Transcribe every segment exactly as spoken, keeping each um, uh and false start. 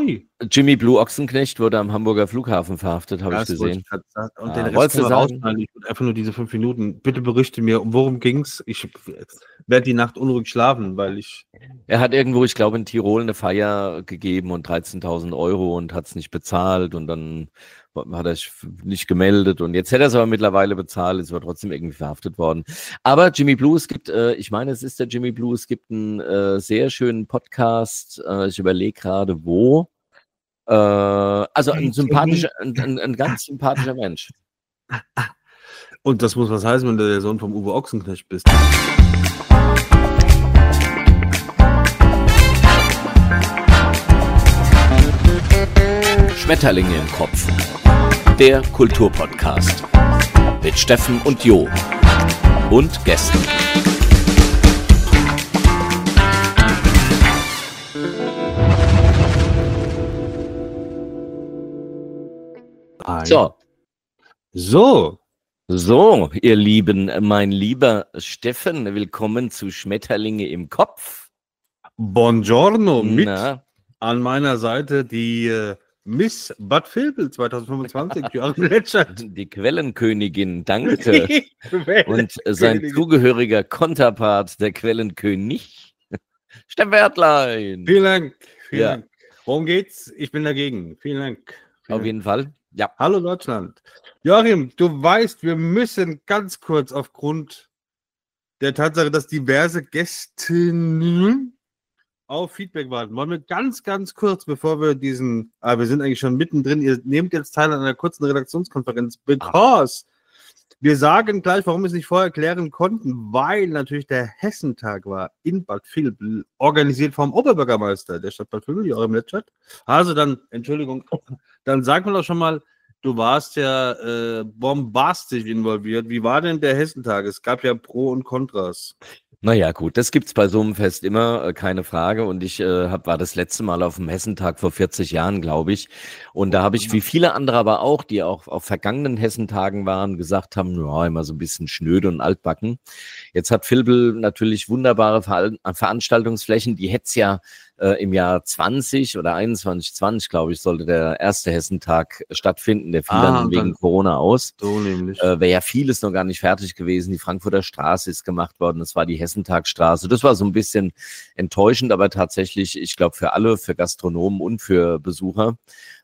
Sorry. Jimmy Blue Ochsenknecht wurde am Hamburger Flughafen verhaftet, habe ich gesehen. Ich und ah, den Rest können wir rausschneiden. Ich würde einfach nur diese fünf Minuten. Bitte berichte mir, worum ging's? Ich werde die Nacht unruhig schlafen, weil ich... Er hat irgendwo, ich glaube, in Tirol eine Feier gegeben und dreizehntausend Euro und hat es nicht bezahlt und dann hat er sich nicht gemeldet und jetzt hätte er es aber mittlerweile bezahlt, ist aber trotzdem irgendwie verhaftet worden. Aber Jimmy Blue, es gibt, äh, ich meine, es ist der Jimmy Blue, es gibt einen äh, sehr schönen Podcast, äh, ich überlege gerade, wo. Äh, also ein sympathischer, ein, ein, ein ganz sympathischer Mensch. Und das muss was heißen, wenn du der Sohn vom Uwe Ochsenknecht bist. Schmetterlinge im Kopf. Der Kulturpodcast. Mit Steffen und Jo. Und Gästen. So. So. So, ihr Lieben, mein lieber Steffen, willkommen zu Schmetterlinge im Kopf. Buongiorno, mit Na? An meiner Seite die äh, Miss Bad Vilbel zwanzig fünfundzwanzig, Joachim Letschert. Die Quellenkönigin, danke. Und sein zugehöriger Konterpart, der Quellenkönig, Steffen Wertlein. Vielen Dank. Vielen Ja. Dank. Worum geht's? Ich bin dagegen. Vielen Dank. Vielen Auf Dank. jeden Fall, ja. Hallo Deutschland. Joachim, du weißt, wir müssen ganz kurz aufgrund der Tatsache, dass diverse Gästinnen auf Feedback warten. Wollen wir ganz, ganz kurz, bevor wir diesen, ah, wir sind eigentlich schon mittendrin, ihr nehmt jetzt teil an einer kurzen Redaktionskonferenz, because wir sagen gleich, warum wir es nicht vorher klären konnten, weil natürlich der Hessentag war in Bad Vilbel, organisiert vom Oberbürgermeister der Stadt Bad Vilbel, Joachim Letschert. Also dann, Entschuldigung, dann sag mir doch schon mal, du warst ja äh, bombastisch involviert. Wie war denn der Hessentag? Es gab ja Pro und Kontras. Naja, gut, das gibt's bei so einem Fest immer, äh, keine Frage. Und ich äh, hab, war das letzte Mal auf dem Hessentag vor vierzig Jahren, glaube ich. Und da habe ich, wie viele andere aber auch, die auch auf vergangenen Hessentagen waren, gesagt haben, ja, immer so ein bisschen schnöde und altbacken. Jetzt hat Vilbel natürlich wunderbare Ver Veranstaltungsflächen. Die hätte es ja äh, im Jahr zwanzig oder einundzwanzig, zwanzig, glaube ich, sollte der erste Hessentag stattfinden. Der fiel Ah, dann wegen dann- Corona aus. So nämlich. Äh, wäre ja vieles noch gar nicht fertig gewesen. Die Frankfurter Straße ist gemacht worden. Das war die Hessentagstraße. Das war so ein bisschen enttäuschend, aber tatsächlich, ich glaube, für alle, für Gastronomen und für Besucher,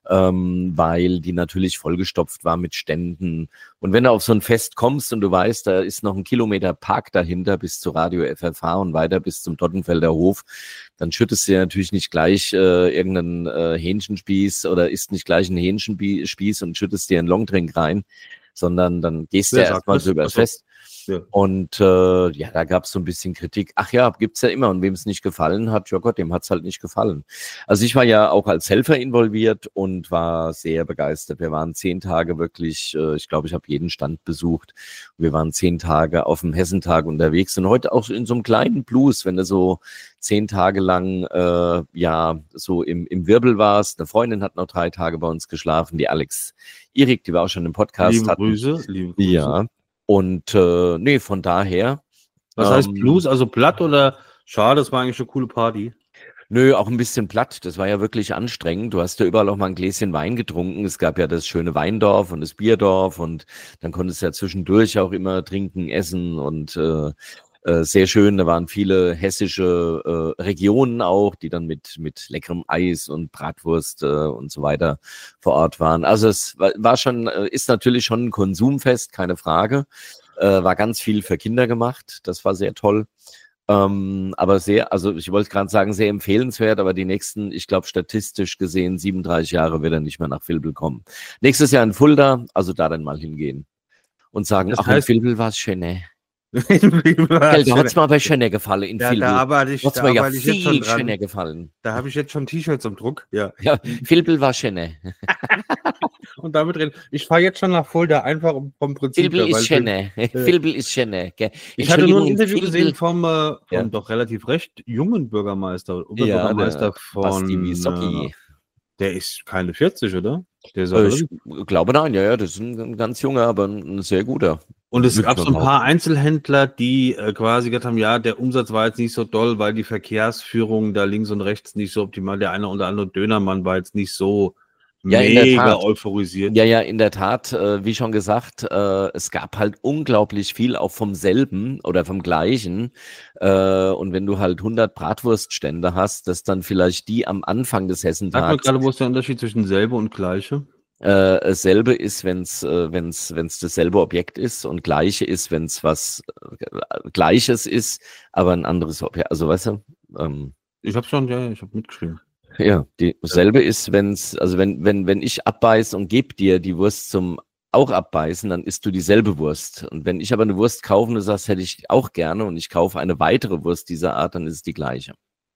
ähm, weil die natürlich vollgestopft war mit Ständen. Und wenn du auf so ein Fest kommst und du weißt, da ist noch ein Kilometer Park dahinter bis zu Radio F F H und weiter bis zum Tottenfelder Hof, dann schüttest du ja natürlich nicht gleich äh, irgendeinen äh, Hähnchenspieß oder isst nicht gleich einen Hähnchenspieß und schüttest dir einen Longdrink rein, sondern dann gehst du Wer ja sagt erstmal das? so übers Ach so. Fest. Ja. Und äh, ja, da gab es so ein bisschen Kritik. Ach ja, gibt's ja immer. Und wem es nicht gefallen hat, ja Gott, dem hat's halt nicht gefallen. Also ich war ja auch als Helfer involviert und war sehr begeistert. Wir waren zehn Tage wirklich, äh, ich glaube, ich habe jeden Stand besucht. Wir waren zehn Tage auf dem Hessentag unterwegs und heute auch in so einem kleinen Blues, wenn du so zehn Tage lang äh, ja so im, im Wirbel warst. Eine Freundin hat noch drei Tage bei uns geschlafen, die Alex Irik, die wir auch schon im Podcast Liebe hatten. Grüße, liebe Grüße. Ja. Und äh, nee, von daher. Was heißt ähm, Blues? Also platt oder schade? Das war eigentlich eine coole Party. Nö, auch ein bisschen platt. Das war ja wirklich anstrengend. Du hast ja überall auch mal ein Gläschen Wein getrunken. Es gab ja das schöne Weindorf und das Bierdorf und dann konntest du ja zwischendurch auch immer trinken, essen und äh, äh, sehr schön. Da waren viele hessische äh, Regionen auch, die dann mit mit leckerem Eis und Bratwurst äh, und so weiter vor Ort waren. Also es war, war schon, äh, ist natürlich schon ein Konsumfest, keine Frage. Äh, war ganz viel für Kinder gemacht. Das war sehr toll. Ähm, aber sehr, also ich wollte gerade sagen, sehr empfehlenswert, aber die nächsten, ich glaube statistisch gesehen, siebenunddreißig Jahre wird er nicht mehr nach Vilbel kommen. Nächstes Jahr in Fulda, also da dann mal hingehen und sagen, Das ach, heißt- in Vilbel war es schön, ne? da Da hat es mir aber schöner gefallen in ja, Vilbel. da arbeite ich, Da hat's da mir ja arbeite ich jetzt schon viel dran. schöner gefallen. Da habe ich jetzt schon T-Shirts im Druck. Ja. Ja, Vilbel war schöner. Und damit reden. Ich fahre jetzt schon nach Fulda, einfach um- vom Prinzip Vilbel her, weil ist schöner. Vilbel ist schöner. gell? Ich hatte nur ein Entschuldigung, Interview Vilbel- gesehen vom, äh, vom Ja. doch relativ recht jungen Bürgermeister, Ja, Oberbürgermeister der von. Basti Wisocki. Äh, der ist keine vierzig, oder? Der ist Äh, auch Ich glaube nein, ja, ja, das ist ein, ein ganz junger, aber ein, ein sehr guter. Und es Würde gab ich so mal ein paar behaupten. Einzelhändler, die äh, quasi gesagt haben, ja, der Umsatz war jetzt nicht so doll, weil die Verkehrsführung da links und rechts nicht so optimal. Der eine oder andere Dönermann war jetzt nicht so Ja, in der mega Tat. euphorisiert. Ja, ja, in der Tat, äh, wie schon gesagt, äh, es gab halt unglaublich viel auch vom selben oder vom gleichen. Äh, und wenn du halt hundert Bratwurststände hast, dass dann vielleicht die am Anfang des Sag mal Hessentags gerade, wo ist der Unterschied zwischen selbe und gleiche? äh, dasselbe ist, wenn es äh, wenn's, wenn's dasselbe Objekt ist und gleiche ist, wenn es was äh, Gleiches ist, aber ein anderes Objekt. Also weißt du, ähm, Ich habe schon, ja, ich habe mitgeschrieben. ja, die, Ja. dasselbe ist, wenn es, also wenn, wenn, wenn ich abbeiß und gebe dir die Wurst zum auch abbeißen, dann isst du dieselbe Wurst. Und wenn ich aber eine Wurst kaufe und du sagst, hätte ich auch gerne und ich kaufe eine weitere Wurst dieser Art, dann ist es die gleiche.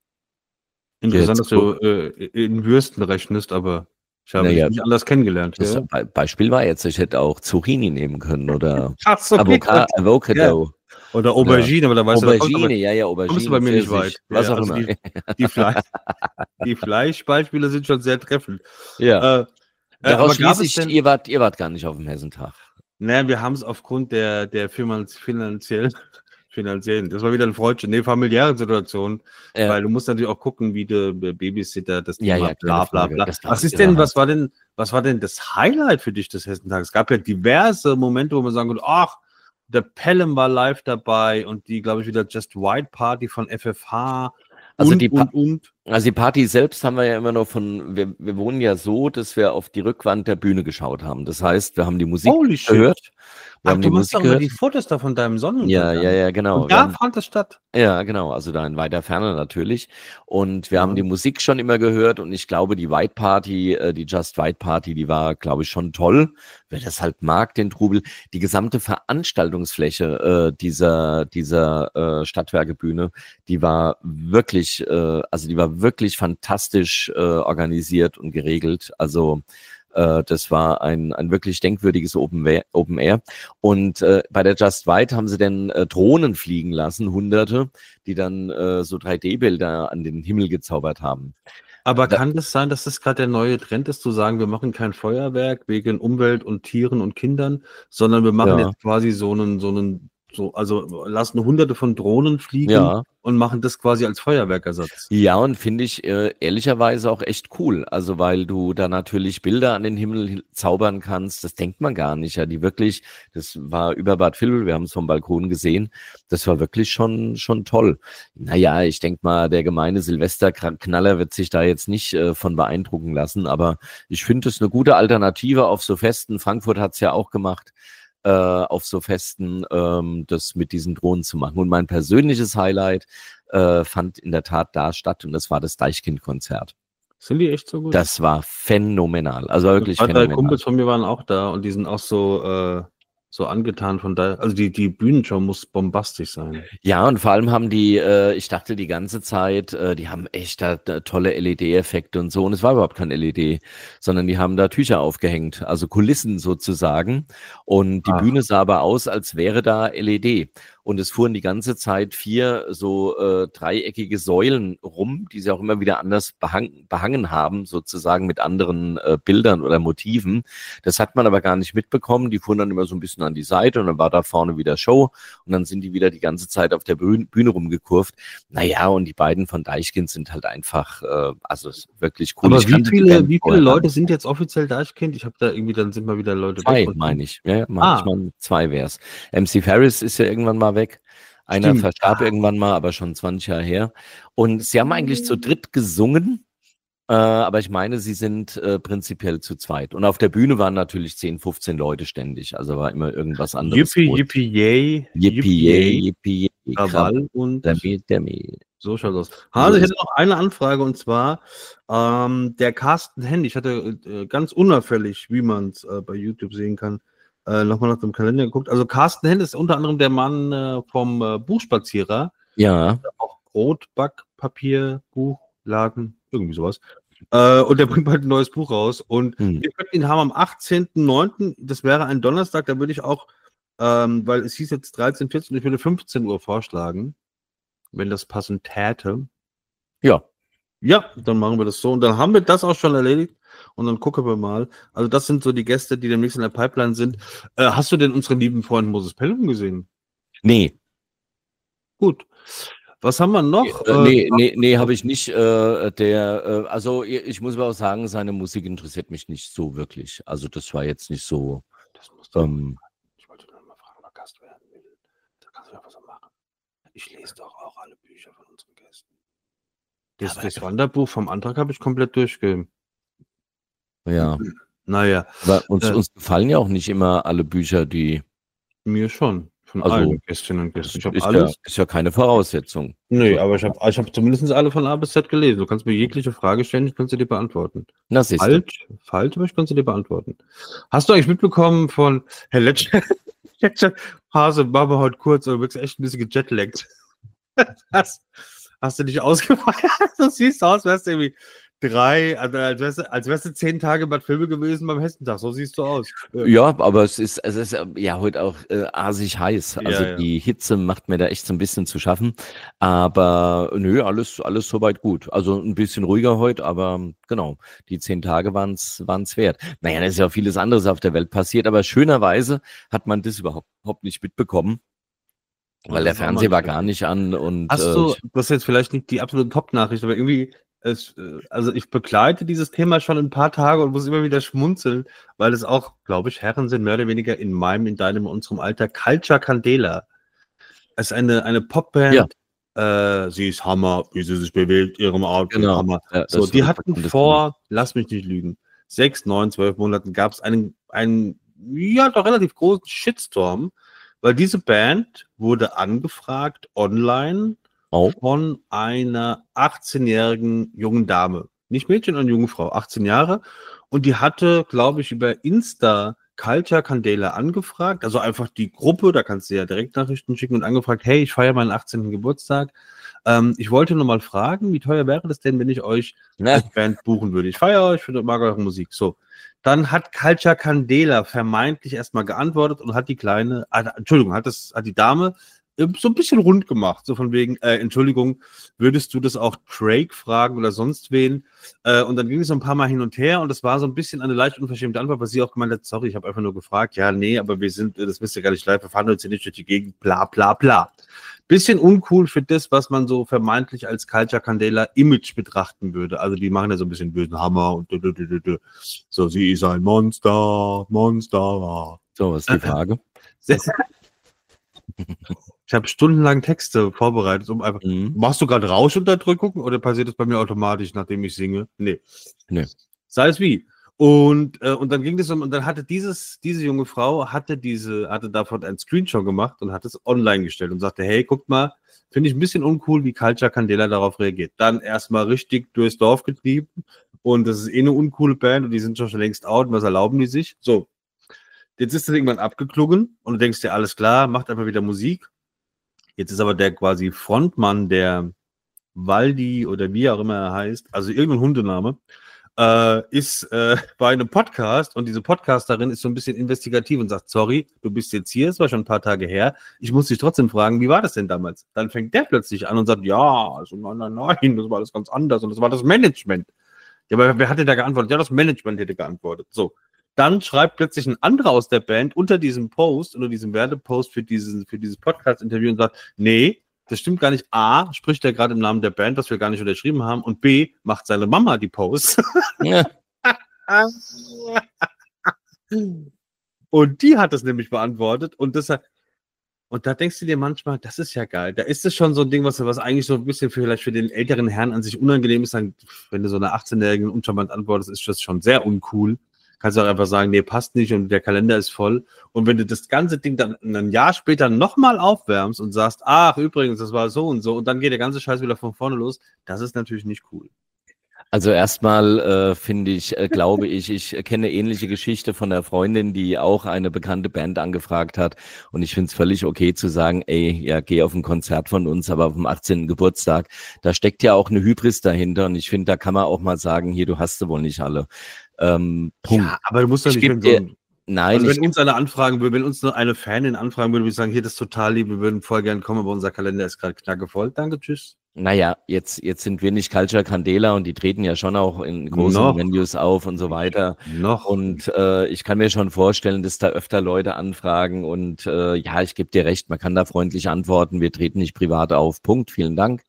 Interessant, dass Jetzt, du äh, in Würsten rechnest, aber ich habe dich naja, nicht anders kennengelernt. das Ja. Be Beispiel war jetzt, ich hätte auch Zucchini nehmen können oder Ach so, Avoca ja. Avocado Oder oder Aubergine, aber da weißt du, da kommst du, Aubergine, aber, ja, ja, kommst du bei Aubergine, mir nicht Pfirsich, weit. was Ja, auch also immer. die, die, Fleisch, die Fleischbeispiele sind schon sehr treffend. Ja, Äh, äh, daraus aber gab schließe es ich, denn, ihr wart, ihr wart gar nicht auf dem Hessentag. naja, wir haben es aufgrund der, der finanz, finanziellen, finanziellen, das war wieder ein Freudchen, nee, familiären Situation, Ja, weil du musst natürlich auch gucken, wie der Babysitter, das ja, Thema, ja, keine bla bla Frage. bla. Das war Was ist irre denn, halt. was war denn, was war denn das Highlight für dich des Hessentags? Es gab ja diverse Momente, wo man sagen konnte, ach, der Pelham war live dabei und die, glaube ich, wieder Just White Party von F F H Also und, die, pa und, und. also die Party selbst haben wir ja immer noch von, wir, wir wohnen ja so, dass wir auf die Rückwand der Bühne geschaut haben. Das heißt, wir haben die Musik Holy shit. gehört. Wir Ach, haben du die machst Musik doch immer gehört. die Fotos da von deinem Ja, Sonnenuntergang. ja, ja, genau. Und Wir da haben, fand das statt. ja, genau, also da in weiter Ferne natürlich. Und wir Ja. haben die Musik schon immer gehört und ich glaube, die White Party, äh, die Just White Party, die war, glaube ich, schon toll. Wer das halt mag, den Trubel. Die gesamte Veranstaltungsfläche äh, dieser, dieser äh, Stadtwerkebühne, die war wirklich, äh, also die war wirklich fantastisch äh, organisiert und geregelt. Also äh, das war ein, ein wirklich denkwürdiges Open Air. Open Air. Und äh, bei der Just White haben sie dann äh, Drohnen fliegen lassen, Hunderte, die dann äh, so drei D-Bilder an den Himmel gezaubert haben. Aber Da, kann das sein, dass das gerade der neue Trend ist, zu sagen, wir machen kein Feuerwerk wegen Umwelt und Tieren und Kindern, sondern wir machen ja, jetzt quasi so einen, so einen, so, also lassen hunderte von Drohnen fliegen ja. und machen das quasi als Feuerwerkersatz. Ja, und finde ich äh, ehrlicherweise auch echt cool. Also, weil du da natürlich Bilder an den Himmel hi- zaubern kannst, das denkt man gar nicht. Ja, die wirklich, das war über Bad Vilbel, wir haben es vom Balkon gesehen, das war wirklich schon, schon toll. Naja, ich denke mal, der gemeine Silvesterknaller wird sich da jetzt nicht äh, von beeindrucken lassen, aber ich finde es eine gute Alternative auf so Festen. Frankfurt hat es ja auch gemacht, äh, auf so Festen, ähm, das mit diesen Drohnen zu machen. Und mein persönliches Highlight äh, fand in der Tat da statt und das war das Deichkind-Konzert. Sind die echt so gut? Das war phänomenal, also wirklich Zwei, drei phänomenal. Kumpels von mir waren auch da und die sind auch so, äh, so angetan von da. Also die, die Bühnenshow muss bombastisch sein. Ja, und vor allem haben die, äh, ich dachte die ganze Zeit, äh, die haben echt da, da tolle L E D-Effekte und so. Und es war überhaupt kein L E D, sondern die haben da Tücher aufgehängt, also Kulissen sozusagen. Und die Ach. Bühne sah aber aus, als wäre da L E D. Und es fuhren die ganze Zeit vier so äh, dreieckige Säulen rum, die sie auch immer wieder anders behang, behangen haben, sozusagen mit anderen äh, Bildern oder Motiven. Das hat man aber gar nicht mitbekommen. Die fuhren dann immer so ein bisschen an die Seite und dann war da vorne wieder Show und dann sind die wieder die ganze Zeit auf der Bühne, Bühne rumgekurvt. Naja, und die beiden von Deichkind sind halt einfach, äh, also ist wirklich cool. Aber Ich wie kannte die viele, Band wie viele vorher gar Leute nicht. sind jetzt offiziell Deichkind? Ich habe da irgendwie, dann sind mal wieder Leute Zwei, weg. Und meine ich. Ja, ja, mein, Ah. ich meine, zwei wär's. M C Ferris ist ja irgendwann mal weg. Einer Stimmt. verstarb Ah. irgendwann mal, aber schon zwanzig Jahre her. Und sie haben eigentlich zu dritt gesungen, äh, aber ich meine, sie sind äh, prinzipiell zu zweit. Und auf der Bühne waren natürlich zehn, fünfzehn Leute ständig. Also war immer irgendwas anderes. Yippie, los. yippie, yay. Yippie, yay, yippie, yay. Krawall und Demi, Demi. so schaut aus. So Hase, ich ist hätte noch eine Anfrage und zwar ähm, der Carsten Henn. Ich hatte äh, ganz unauffällig, wie man es äh, bei YouTube sehen kann, äh, nochmal nach dem Kalender geguckt. Also Carsten Henn ist unter anderem der Mann äh, vom äh, Buchspazierer. Ja, Auch Brot, Backpapier, Buchladen, irgendwie sowas. Äh, und der bringt bald ein neues Buch raus. Und hm. wir könnten ihn haben am achtzehnten neunten Das wäre ein Donnerstag. Da würde ich auch, ähm, weil es hieß jetzt dreizehn, vierzehn, ich würde fünfzehn Uhr vorschlagen, wenn das passend täte. Ja. Ja, dann machen wir das so. Und dann haben wir das auch schon erledigt. und dann gucken wir mal. Also das sind so die Gäste, die demnächst in der Pipeline sind. Äh, hast du denn unseren lieben Freund Moses Pelham gesehen? Nee. Gut. Was haben wir noch? Äh, nee, nee, nee, habe ich nicht. Äh, der, äh, also ich muss aber auch sagen, seine Musik interessiert mich nicht so wirklich. Also das war jetzt nicht so. Das musst du Ähm, ich wollte nur mal fragen, ob er Gast werden will. Da kannst du ja was machen. Ich lese doch auch alle Bücher von unseren Gästen. Das, Ja, das Wanderbuch vom Antrag habe ich komplett durchgehend. ja. Naja. Aber uns, Äh, uns gefallen ja auch nicht immer alle Bücher, die. Mir schon. Von Also, allen Gästinnen und Gästen. Ich habe ist, alles. ja, ist ja keine Voraussetzung. Nee, aber ich habe ich hab zumindest alle von A bis Z gelesen. Du kannst mir jegliche Frage stellen, ich kann sie dir beantworten. Na, siehst du. Falsch, falsch, aber ich kann sie dir beantworten. Hast du eigentlich mitbekommen von Herr Letscher? Hase, machen wir heute kurz, aber du wirkst echt ein bisschen gejetlaggt. Hast, hast du dich ausgefeiert? Du siehst aus, wärst du irgendwie drei, also als wärst du, als wärst du zehn Tage Bad Vilbel gewesen beim Hessentag. So siehst du aus. Ja, aber es ist, es ist ja heute auch äh, asig heiß. Also Ja, ja. die Hitze macht mir da echt so ein bisschen zu schaffen. Aber nö, alles, alles soweit gut. Also ein bisschen ruhiger heute, aber genau, die zehn Tage waren es wert. Naja, da ist ja vieles anderes auf der Welt passiert, aber schönerweise hat man das überhaupt, überhaupt nicht mitbekommen. Weil der Fernseher war gar nicht an und. Hast äh, du, das ist jetzt vielleicht nicht die absolute Top-Nachricht, aber irgendwie, es, äh, also ich begleite dieses Thema schon ein paar Tage und muss immer wieder schmunzeln, weil es auch, glaube ich, Herren sind mehr oder weniger in meinem, in deinem, in unserem Alter. Culture Candela. Es ist eine, eine Popband. Ja. Äh, sie ist Hammer, wie sie sich bewegt, ihrem Outfit, genau. Hammer. Ja, so, die hatten vor, lass mich nicht lügen, sechs, neun, zwölf Monaten gab es einen, einen, ja, doch relativ großen Shitstorm, weil diese Band wurde angefragt online oh. von einer achtzehnjährigen jungen Dame. Nicht Mädchen, eine junge Frau, achtzehn Jahre. Und die hatte, glaube ich, über Insta Culture Candela angefragt. Also einfach die Gruppe, da kannst du ja Direktnachrichten schicken und angefragt, hey, ich feiere meinen achtzehnten Geburtstag. Ähm, ich wollte nur mal fragen, wie teuer wäre das denn, wenn ich euch ja. als Band buchen würde? Ich feiere euch, ich mag eure Musik. So. Dann hat Culture Candela vermeintlich erstmal geantwortet und hat die kleine, äh, Entschuldigung, hat das, hat die Dame äh, so ein bisschen rund gemacht, so von wegen, äh, Entschuldigung, würdest du das auch Drake fragen oder sonst wen? Äh, und dann ging es so ein paar Mal hin und her und das war so ein bisschen eine leicht unverschämte Antwort, weil sie auch gemeint hat, sorry, ich habe einfach nur gefragt, ja, nee, aber wir sind, das wisst ihr gar nicht live, wir fahren uns hier nicht durch die Gegend, bla, bla, bla. Bisschen uncool für das, was man so vermeintlich als Culture Candela Image betrachten würde. Also die machen ja so ein bisschen bösen Hammer und dü, dü, dü, dü. So, sie ist ein Monster, Monster. So, was ist die Frage? Ich habe stundenlang Texte vorbereitet, um einfach. Mhm. Machst du gerade Rauschunterdrückung oder passiert das bei mir automatisch, nachdem ich singe? Nee. Nee. Sei es wie. Und, äh, und dann ging das um, und dann hatte dieses, diese junge Frau, hatte diese, hatte davon einen Screenshot gemacht und hat es online gestellt und sagte, hey, guckt mal, finde ich ein bisschen uncool, wie Culture Candela darauf reagiert. Dann erstmal richtig durchs Dorf getrieben und das ist eh eine uncoole Band und die sind schon längst out und was erlauben die sich? So, jetzt ist das irgendwann abgeklungen und du denkst dir, alles klar, macht einfach wieder Musik. Jetzt ist aber der quasi Frontmann, der Waldi oder wie auch immer er heißt, also irgendein Hundename, Äh, ist äh, bei einem Podcast und diese Podcasterin ist so ein bisschen investigativ und sagt, sorry, du bist jetzt hier, es war schon ein paar Tage her, ich muss dich trotzdem fragen, wie war das denn damals? Dann fängt der plötzlich an und sagt, ja, also nein, nein, nein, das war alles ganz anders und das war das Management. Ja, aber wer hatte da geantwortet? Ja, das Management hätte geantwortet. So, dann schreibt plötzlich ein anderer aus der Band unter diesem Post, unter diesem Werbepost für, diesen, für dieses Podcast-Interview und sagt, nee, das stimmt gar nicht. A, spricht er gerade im Namen der Band, was wir gar nicht unterschrieben haben. Und B, macht seine Mama die Post. Ja. Und die hat das nämlich beantwortet. Und, das, und da denkst du dir manchmal, das ist ja geil. Da ist es schon so ein Ding, was, was eigentlich so ein bisschen vielleicht für den älteren Herrn an sich unangenehm ist. Dann, wenn du so einer achtzehnjährigen uncharmant antwortest, ist das schon sehr uncool. Kannst du auch einfach sagen, nee, passt nicht und der Kalender ist voll. Und wenn du das ganze Ding dann ein Jahr später nochmal aufwärmst und sagst, ach, übrigens, das war so und so, und dann geht der ganze Scheiß wieder von vorne los, das ist natürlich nicht cool. Also erstmal äh, finde ich, äh, glaube ich, ich kenne eine ähnliche Geschichte von einer Freundin, die auch eine bekannte Band angefragt hat. Und ich finde es völlig okay zu sagen, ey, ja, geh auf ein Konzert von uns, aber auf dem achtzehnten Geburtstag. Da steckt ja auch eine Hybris dahinter. Und ich finde, da kann man auch mal sagen, hier, du hast sie wohl nicht alle. Ähm, Punkt. Ja, aber du musst doch nicht, wenn, dir, so, nein, also wenn uns eine anfragen würde, wenn uns nur eine Fanin anfragen würde, würde ich sagen, hier, das ist total lieb, wir würden voll gern kommen, aber unser Kalender ist gerade knackevoll. Danke, tschüss. Naja, jetzt, jetzt sind wir nicht Culture Candela und die treten ja schon auch in großen Noch. Venues auf und so weiter. Noch. Und äh, ich kann mir schon vorstellen, dass da öfter Leute anfragen und äh, ja, ich gebe dir recht, man kann da freundlich antworten, wir treten nicht privat auf, Punkt, vielen Dank.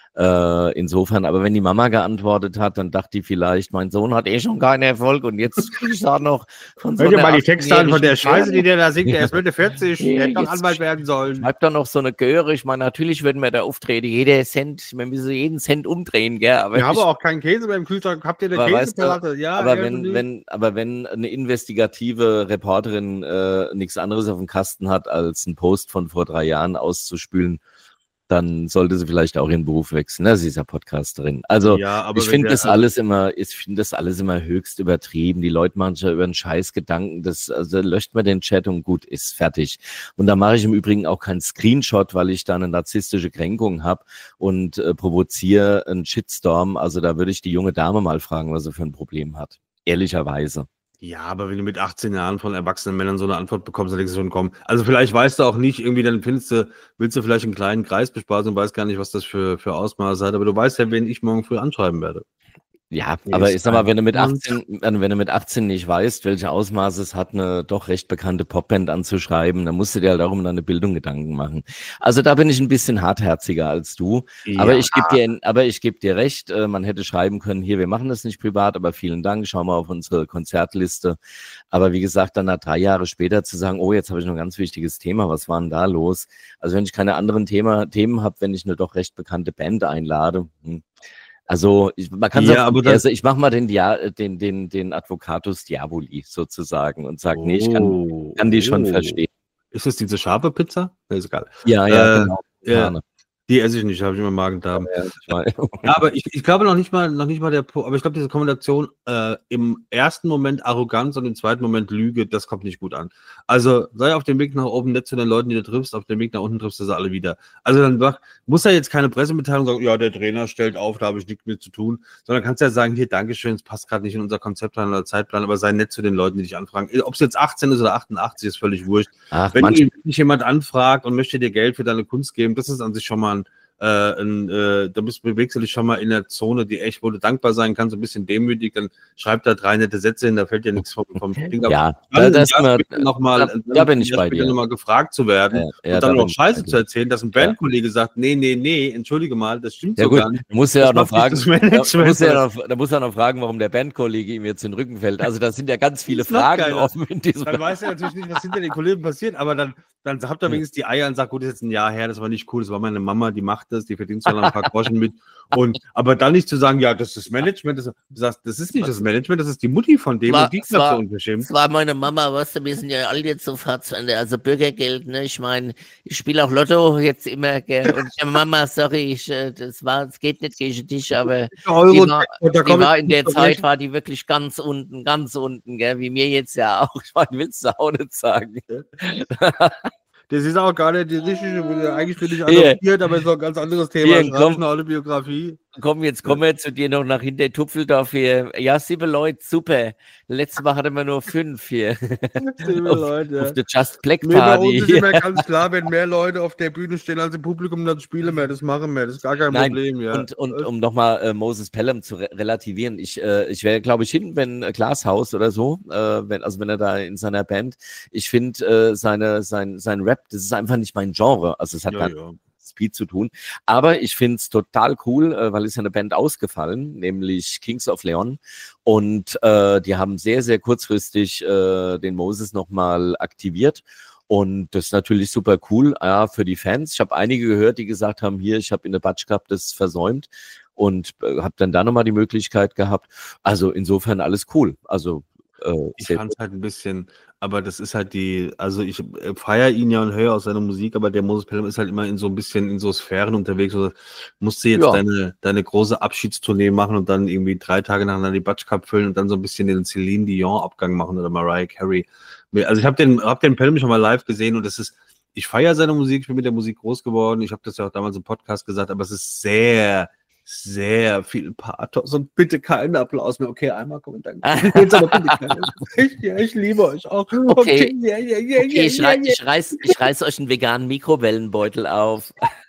Äh, insofern, aber wenn die Mama geantwortet hat, dann dachte die vielleicht, mein Sohn hat eh schon keinen Erfolg und jetzt kriege ich da noch von so Hört ihr einer mal die Texte an von der Scheiße, die der da singt, der Ja. ist Mitte vierzig, Nee, der hätte doch jetzt Anwalt werden sollen. Schreibt da noch so eine Göre. Ich meine, natürlich würden wir da auftreten. Jeder Cent, wir müssen jeden Cent umdrehen, gell? Aber Wir haben ich, auch keinen Käse mehr im Kühlschrank. Habt ihr eine aber weißt du, Käsepalatte? Ja, aber irgendwie. wenn, wenn, aber wenn eine investigative Reporterin äh, nichts anderes auf dem Kasten hat, als einen Post von vor drei Jahren auszuspülen, dann sollte sie vielleicht auch ihren Beruf wechseln. Ne? Sie ist ja Podcasterin. Also Ja, aber ich wenn finde der- das alles immer, ich finde das alles immer höchst übertrieben. Die Leute machen sich ja über einen Scheiß Gedanken. Das, also löscht man den Chat und gut ist fertig. Und da mache ich im Übrigen auch keinen Screenshot, weil ich da eine narzisstische Kränkung habe und äh, provoziere einen Shitstorm. Also da würde ich die junge Dame mal fragen, was sie für ein Problem hat. Ehrlicherweise. Ja, aber wenn du mit achtzehn Jahren von erwachsenen Männern so eine Antwort bekommst, dann denkst du schon, komm. Also vielleicht weißt du auch nicht, irgendwie dann findest du, willst du vielleicht einen kleinen Kreis bespaßen und weißt gar nicht, was das für, für Ausmaße hat, aber du weißt ja, wen ich morgen früh anschreiben werde. Ja, Nee, aber ist ich sag mal, wenn du mit einfach- achtzehn, wenn wenn du mit achtzehn nicht weißt, welche Ausmaße es hat, eine doch recht bekannte Popband anzuschreiben, dann musst du dir halt auch um deine Bildung Gedanken machen. Also da bin ich ein bisschen hartherziger als du. Aber Ja. ich gebe dir, aber ich gebe dir recht, äh, man hätte schreiben können, hier, wir machen das nicht privat, aber vielen Dank, schau mal auf unsere Konzertliste. Aber wie gesagt, dann nach drei Jahre später zu sagen, oh, jetzt habe ich noch ein ganz wichtiges Thema, was war denn da los? Also wenn ich keine anderen Thema, Themen habe, wenn ich eine doch recht bekannte Band einlade, hm. Also ich, man kann Ja, sagen, aber dann- also ich mache mal den, Dia, den, den, den Advocatus Diaboli sozusagen und sage, nee, ich kann, Oh, kann die schon oh. verstehen. Ist es diese scharfe Pizza? Nee, ist egal. Ja, ja, Äh, genau. ja. Gerne. Die esse ich nicht, habe ich immer Magen-Darm. Ja, ich weiß. Ja, aber ich, ich glaube noch nicht mal, noch nicht mal der, Po- aber ich glaube, diese Kombination äh, im ersten Moment Arroganz und im zweiten Moment Lüge, das kommt nicht gut an. Also sei auf dem Weg nach oben nett zu den Leuten, die du triffst, auf dem Weg nach unten triffst du sie alle wieder. Also dann sag, muss er jetzt keine Pressemitteilung sagen, ja, der Trainer stellt auf, da habe ich nichts mit zu tun, sondern kannst ja sagen, hier, Dankeschön, es passt gerade nicht in unser Konzeptplan oder Zeitplan, aber sei nett zu den Leuten, die dich anfragen. Ob es jetzt achtzehn ist oder achtundachtzig, ist völlig wurscht. Ach, Wenn manche, dich jemand anfragt und möchte dir Geld für deine Kunst geben, das ist an sich schon mal ein Äh, ein, äh, da bist, bewegst du dich schon mal in der Zone, die echt, wo du dankbar sein kannst, ein bisschen demütig, dann schreib da drei nette Sätze hin, da fällt dir nichts vom, vom Ding ab. ja, Dann da, das ein Jahr immer, später noch mal, da, dann da bin ich ein Jahr bei später dir. noch mal gefragt zu werden Ja, ja, und da dann bin noch ich bei Scheiße dir. zu erzählen, dass ein Bandkollege sagt, nee, nee, nee, entschuldige mal, das stimmt Ja so gut, gar nicht. du musst ja Das auch noch macht nicht fragen, das da, Management. muss ja noch, da muss er noch fragen, warum der Bandkollege ihm jetzt in den Rücken fällt. Also da sind ja ganz viele ist noch Fragen geiler. offen in diesem. Dann weiß er natürlich nicht, was hinter den Kollegen passiert, aber dann, dann habt ihr wenigstens die Eier und sagt, gut, das ist jetzt ein Jahr her, das war nicht cool, das war meine Mama, die macht das, die verdient zwar noch ein paar Groschen mit. Und, aber dann nicht zu sagen, ja, das ist das Management, das, du sagst, das ist nicht das Management, das ist die Mutti von dem War- und die es klappt war- so unverschämt. Das war meine Mama, weißt du, wir sind ja alle jetzt auf Hartz, also Bürgergeld, ne? Ich meine, ich spiele auch Lotto jetzt immer, gell? Und ja, Mama, sorry, ich, äh, das war, es geht nicht gegen dich, aber Euro, die war, und da die komm ich war in der nicht Zeit, zurecht. war die wirklich ganz unten, ganz unten, gell? Wie mir jetzt ja auch. Ich meine, willst du auch nicht sagen. Das ist auch gar nicht die richtige, eigentlich bin ich Hier. adoptiert, aber ist noch ein ganz anderes Thema. Hier, Ich schreibe komm. eine Autobiografie. Komm, jetzt kommen wir zu dir noch nach hinter Tupfeldorf hier. Ja, sieben Leute, super. Letztes Mal hatten wir nur fünf hier. Liebe auf, Leute. auf der Just Black Mir bei uns Party. ist immer ganz klar, wenn mehr Leute auf der Bühne stehen als im Publikum, dann spielen wir, das machen wir, das ist gar kein Nein, Problem. Ja. Und, und um nochmal äh, Moses Pelham zu re relativieren, ich, äh, ich wäre, glaube ich, hin, wenn äh, Glashaus oder so, äh, wenn, also wenn er da in seiner Band, ich finde äh, seine, sein, sein Rap, das ist einfach nicht mein Genre, also es hat ja, gar ja. Speed zu tun, aber ich finde es total cool, äh, weil es ist ja eine Band ausgefallen, nämlich Kings of Leon, und äh, die haben sehr, sehr kurzfristig äh, den Moses nochmal aktiviert. Und das ist natürlich super cool, ja, für die Fans. Ich habe einige gehört, die gesagt haben, hier, ich habe in der Batsch Cup das versäumt und äh, habe dann da nochmal die Möglichkeit gehabt. Also insofern alles cool. Also äh, Ich sehr fand es halt ein bisschen, aber das ist halt die, also ich äh, feiere ihn ja und höre aus seiner Musik, aber der Moses Pelham ist halt immer in so ein bisschen in so Sphären unterwegs. Also musst du jetzt Ja. deine, deine große Abschiedstournee machen und dann irgendwie drei Tage nacheinander die Batsch Cup füllen und dann so ein bisschen den Celine Dion-Abgang machen oder Mariah Carey. Also ich habe den, hab den Pelham schon mal live gesehen und das ist, ich feiere seine Musik, ich bin mit der Musik groß geworden. Ich habe das ja auch damals im Podcast gesagt, aber es ist sehr, sehr viel Pathos und bitte keinen Applaus mehr. Okay, einmal Kommentar. Jetzt aber bitte keinen. Ich, ja, ich liebe euch auch. Okay. ja, ja, ja, Okay, ich, ja, rei ja. ich, reiß, ich reiß euch einen veganen Mikrowellenbeutel auf.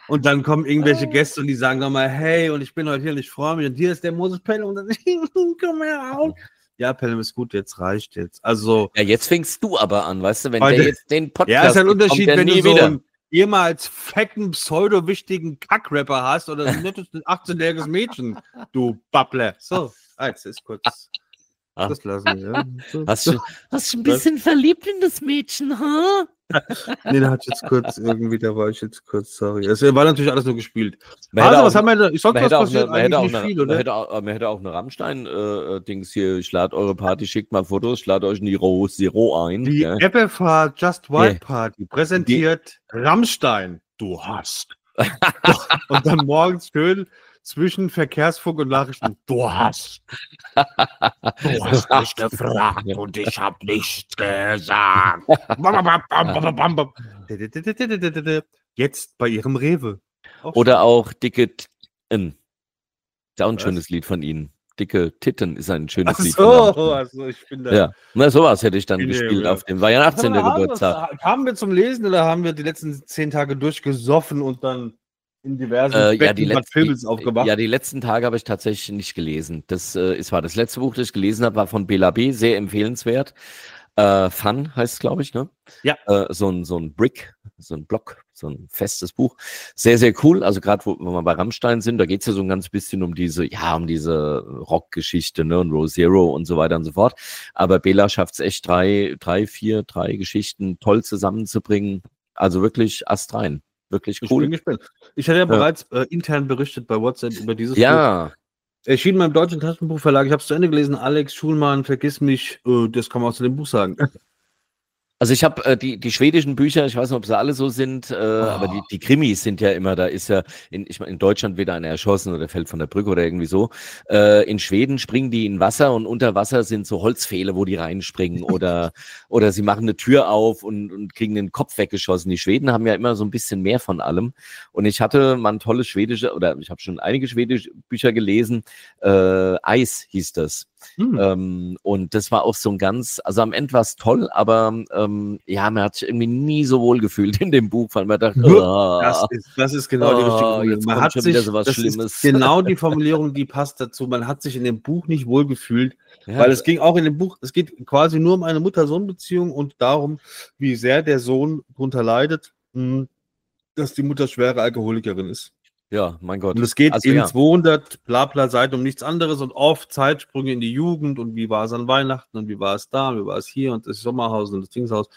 Und dann kommen irgendwelche Gäste und die sagen nochmal, hey, und ich bin heute hier und ich freue mich und hier ist der Moses Pelham und dann komm heraus. Ja, Pelham ist gut, jetzt reicht jetzt. Also. Ja, jetzt fängst du aber an, weißt du, wenn Heute, der jetzt den Podcast ja, ist ein Unterschied, kommt, wenn du nie so wieder. einen ehemals fetten, pseudo-wichtigen Kackrapper hast oder ein nettes achtzehnjähriges Mädchen, du Babbler. So, jetzt ist kurz. Das lassen wir. Ja. So, Hast so. du hast du ein bisschen verliebt in das Mädchen, ha? Nee, da hat jetzt kurz irgendwie, da war ich jetzt kurz, sorry. Es war natürlich alles nur gespielt. Man Also, hätte was auch- haben wir da? Ich sag, Man was hätte, auch passiert eine, man, eigentlich hätte auch nicht eine, viel, man, oder? hätte auch, man hätte auch eine Rammstein-Dings hier, ich lade eure Party, schickt mal Fotos, ich lade euch in die Roh Zero ein. Die gell? F F H Just White Nee. Party präsentiert Rammstein. Du hast. Und dann morgens schön zwischen Verkehrsfunk und Nachrichten. Du hast. Du hast mich gefragt und ich habe nichts gesagt. Jetzt bei ihrem Rewe. Auch Oder auch Dicke Titten. Ist auch ein Was? schönes Lied von ihnen. Dicke Titten ist ein schönes Ach Lied von so, Rammstein. also ich bin da. Ja, na sowas hätte ich dann Nee, gespielt ja. auf dem Weihnachten Haben wir- Geburtstag. Haben wir zum Lesen oder haben wir die letzten zehn Tage durchgesoffen und dann in diversen Äh, ja, Becken die Bad letzten, Vilbels die, aufgemacht? ja, die letzten Tage habe ich tatsächlich nicht gelesen. Das äh, ist, war das letzte Buch, das ich gelesen habe, war von Bela B., sehr empfehlenswert. Äh, Fun heißt es, glaube ich, ne? Ja. Äh, so ein, so ein Brick, so ein Block, so ein festes Buch. Sehr, sehr cool. Also gerade, wo, wo wir bei Rammstein sind, da geht es ja so ein ganz bisschen um diese, ja, um diese Rockgeschichte, ne? Und Row Zero und so weiter und so fort. Aber Bela schafft es echt, drei, drei, vier, drei Geschichten toll zusammenzubringen. Also wirklich astrein. Wirklich Ich cool. bin gespannt. Ich hatte ja, bereits äh, intern berichtet bei WhatsApp über dieses Buch. Ja, Erschien beim Deutschen Taschenbuchverlag. Ich habe es zu Ende gelesen. Alex Schulmann, vergiss mich. Äh, das kann man auch zu dem Buch sagen. also ich habe äh, die, die schwedischen Bücher, ich weiß nicht, ob sie alle so sind, äh, aber die, die Krimis sind ja immer, da ist ja, in, ich meine, in Deutschland wird einer erschossen oder fällt von der Brücke oder irgendwie so. Äh, in Schweden springen die in Wasser und unter Wasser sind so Holzpfähle, wo die reinspringen oder, oder sie machen eine Tür auf und, und kriegen den Kopf weggeschossen. Die Schweden haben ja immer so ein bisschen mehr von allem. Und ich hatte mal ein tolles schwedische, oder ich habe schon einige schwedische Bücher gelesen. Äh, Eis hieß das. Hm. Ähm, und das war auch so ein ganz, also am Ende war es toll, aber ähm, ja, man hat sich irgendwie nie so wohl gefühlt in dem Buch, weil man dachte, oh, Das ist, das ist genau die Oh, richtige Formulierung. jetzt Man kommt hat schon sich, wieder sowas das Schlimmes. ist genau die Formulierung, die passt dazu. Man hat sich in dem Buch nicht wohl gefühlt, ja, weil es ging auch in dem Buch, es geht quasi nur um eine Mutter-Sohn-Beziehung und darum, wie sehr der Sohn darunter leidet, mh, dass die Mutter schwere Alkoholikerin ist. ja, mein Gott. Und es geht Also, in ja. zweihundert Blabla Seiten um nichts anderes und oft Zeitsprünge in die Jugend und wie war es an Weihnachten und wie war es da, und wie war es hier und das Sommerhaus und das Dingshaus.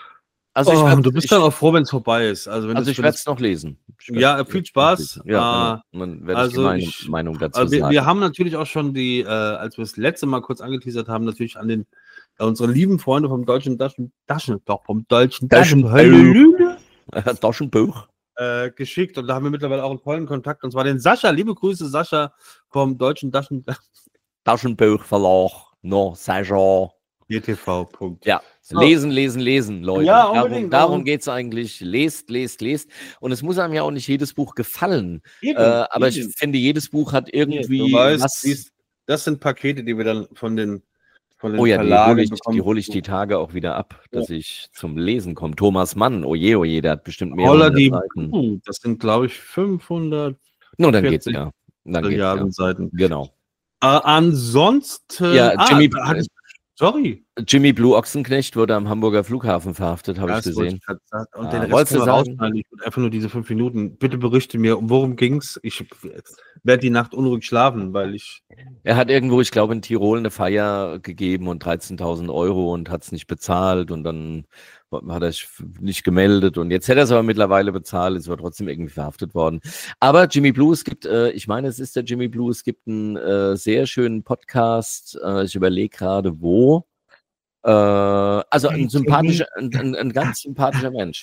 Also ich Oh, werd- du bist ich, dann auch froh, wenn es vorbei ist. Also, wenn also das- ich wenn werde das- es noch lesen. Ich werd- Ja, viel Spaß. Ja, Äh, genau. Und dann werde ich also die Meinung, ich- Meinung dazu Also wir, sagen. wir haben natürlich auch schon die, äh, als wir das letzte Mal kurz angeteasert haben, natürlich an den äh, unsere lieben Freunde vom deutschen Taschen, Taschen, doch vom deutschen Taschenbuch. Taschenbuch Taschenbuch. äh, geschickt und da haben wir mittlerweile auch einen tollen Kontakt und zwar den Sascha. Liebe Grüße, Sascha vom deutschen Taschen Taschenbuch Verlag. No, Sascha. G T V. Punkt. Ja, So. lesen, lesen, lesen, Leute. Ja, darum unbedingt. darum geht es eigentlich. Lest, lest, lest. Und es muss einem ja auch nicht jedes Buch gefallen. Eben, Äh, aber ich eben. finde, jedes Buch hat irgendwie du weißt, was. dies, das sind Pakete, die wir dann von den, von den Oh ja, die Verlagen hole ich, bekommen. die hole ich die Tage auch wieder ab, dass ich zum Lesen komme. Thomas Mann, oje, oje, der hat bestimmt mehr Holla, die, Seiten. uh, das sind, glaube ich, fünfhundert No, dann geht's vierzig ja. Dann geht's ja. Milliarden Seiten. Genau. Äh, ansonsten. Ja, Jimmy- da hatte ich, sorry. Jimmy Blue Ochsenknecht wurde am Hamburger Flughafen verhaftet, habe ich Das wollte gesehen. ich grad sagen. Und Ah, den Rest wolltest du können wir sagen? rausschneiden. Ich würde einfach nur diese fünf Minuten. Bitte berichte mir, worum ging's? Ich werde die Nacht unruhig schlafen, weil ich. Er hat irgendwo, ich glaube, in Tirol eine Feier gegeben und dreizehntausend Euro und hat es nicht bezahlt und dann hat er sich nicht gemeldet und jetzt hätte er es aber mittlerweile bezahlt, ist aber trotzdem irgendwie verhaftet worden. Aber Jimmy Blue, es gibt, äh, ich meine, es ist der Jimmy Blue, es gibt einen äh, sehr schönen Podcast, äh, ich überlege gerade, wo. Äh, also ein sympathischer, ein, ein, ein ganz sympathischer Mensch.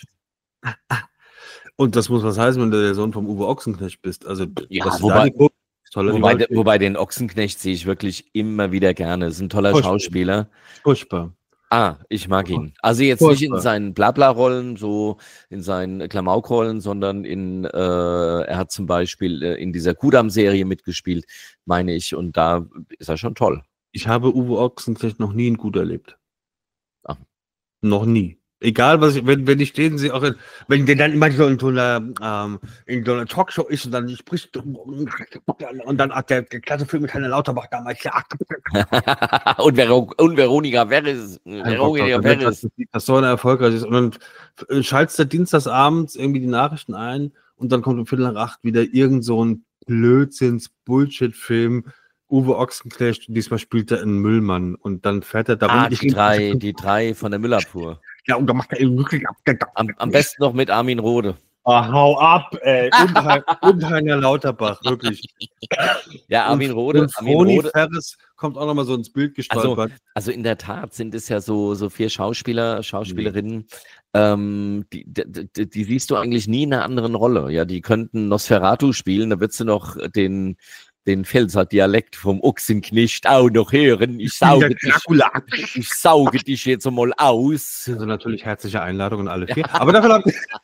Und das muss was heißen, wenn du der Sohn vom Uwe Ochsenknecht bist. Also, Ja, was wobei- da die Kurve ist, toller Wobei, Rival. de, wobei den Ochsenknecht sehe ich wirklich immer wieder gerne. Ist ein toller Furchtbar. Schauspieler. Furchtbar. Ah, ich mag ihn. Also jetzt nicht in Furchtbar. seinen Blabla-Rollen, so in seinen Klamauk-Rollen, sondern in, äh, er hat zum Beispiel äh, in dieser Kudam-Serie mitgespielt, meine ich, und da ist er schon toll. Ich habe Uwe Ochsenknecht noch nie in gut erlebt. Ah. Noch nie. Egal, was ich, wenn, wenn ich den sehe, auch in, wenn der dann immer so in so einer, ähm, in so einer Talkshow ist und dann spricht und dann hat der, der klasse Film mit Heiner Lauterbach damals, ja. und, Vero, und Veronika Ferris. Veronika Ferris. Das, das so ein erfolgreich ist. Und dann schaltest du dienstagsabends irgendwie die Nachrichten ein und dann kommt um Viertel nach acht wieder irgend so ein Blödsinns-Bullshit-Film. Uwe Ochsenknecht, diesmal spielt er einen Müllmann und dann fährt er darum. Ah, die drei, die drei von der Müllabfuhr. Ja, und dann macht er eben wirklich ab. Am, am besten noch mit Armin Rohde. Oh, hau ab, ey. Und, Hein, und Heiner Lauterbach, wirklich. Ja, Armin Rohde. Und Froni Ferris kommt auch nochmal so ins Bild gestolpert. Also, also in der Tat sind es ja so, so vier Schauspieler, Schauspielerinnen, mhm. ähm, die, die, die siehst du eigentlich nie in einer anderen Rolle. Ja, die könnten Nosferatu spielen, da würdest du noch den den Pfälzer Dialekt vom Ochsenknecht auch noch hören. Ich sauge, dich, ich sauge dich jetzt mal aus. Also natürlich herzliche Einladungen alle vier. Aber dafür